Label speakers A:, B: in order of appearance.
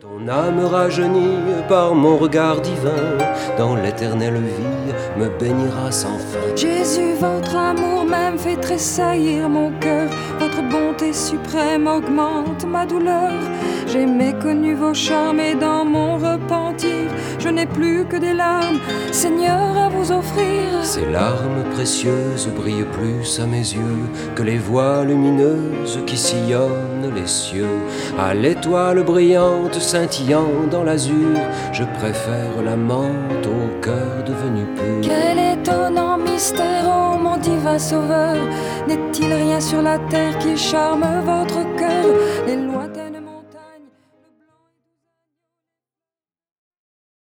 A: Ton âme rajeunie par mon regard divin, dans l'éternelle vie, me bénira sans fin.
B: Jésus, votre amour même fait tressaillir mon cœur. Votre bonté suprême augmente ma douleur. J'ai méconnu vos charmes et dans mon repentir, je n'ai plus que des larmes, Seigneur, à vous offrir.
A: Ces larmes précieuses brillent plus à mes yeux que les voies lumineuses qui sillonnent les cieux. À l'étoile brillante scintillant dans l'azur, je préfère la menthe au cœur devenu pur.
B: Quel étonnant mystère, oh mon divin sauveur, n'est-il rien sur la terre qui charme votre cœur? Les lois